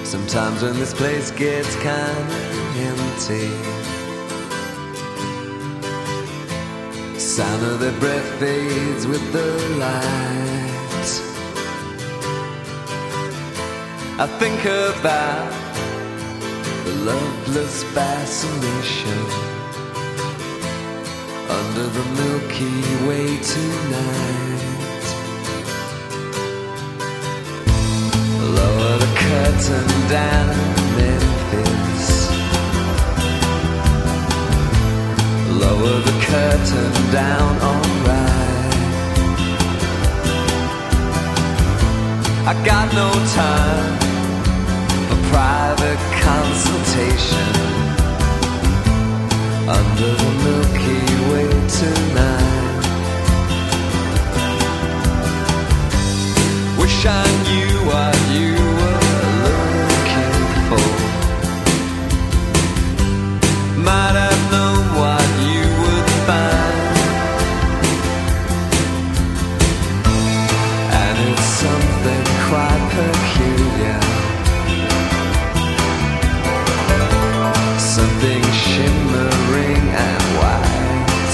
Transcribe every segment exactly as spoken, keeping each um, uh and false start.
Sometimes when this place gets kinda empty, sound of their breath fades with the light. I think about the loveless fascination under the Milky Way tonight. Lower the curtain down, Memphis. Lower the curtain down, alright. I got no time for private consultation under the Milky Way tonight. Wish I knew what you were looking for. Might have known what you would find. And it's something quite peculiar, something shimmering and white.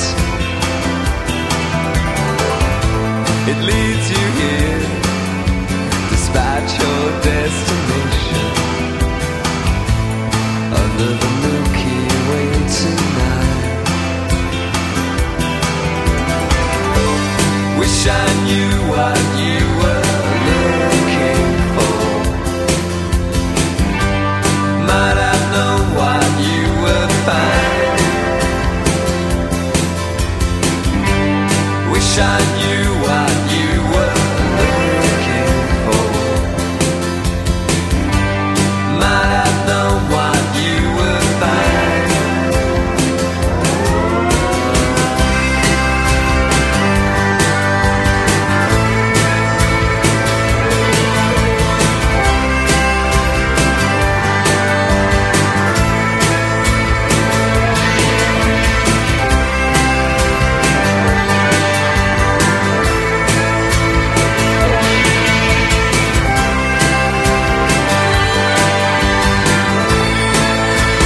It leads you here despite your destination under the Milky Way tonight. Wish I knew what you were looking for. Might have known what you would find. Wish I knew what you were looking for. Might have known what you would find.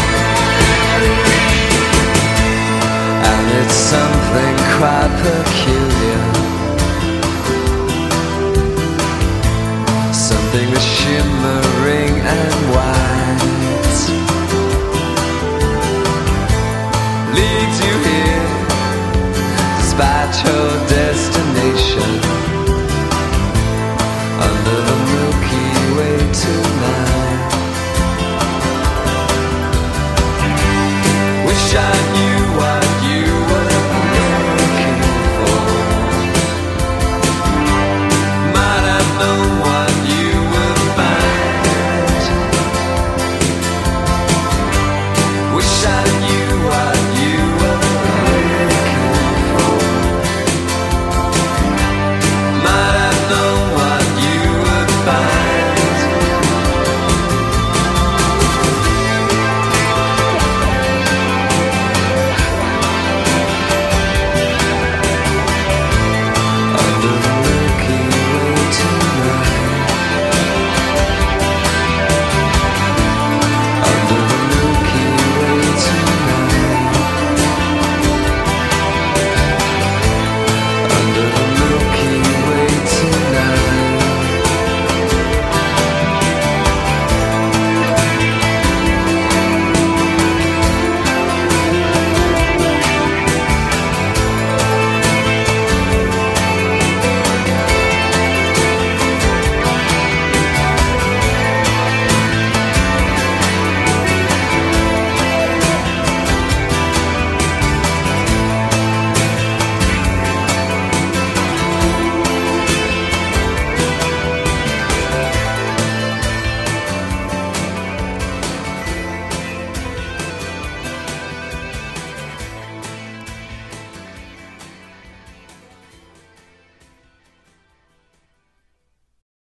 And it's something quite peculiar,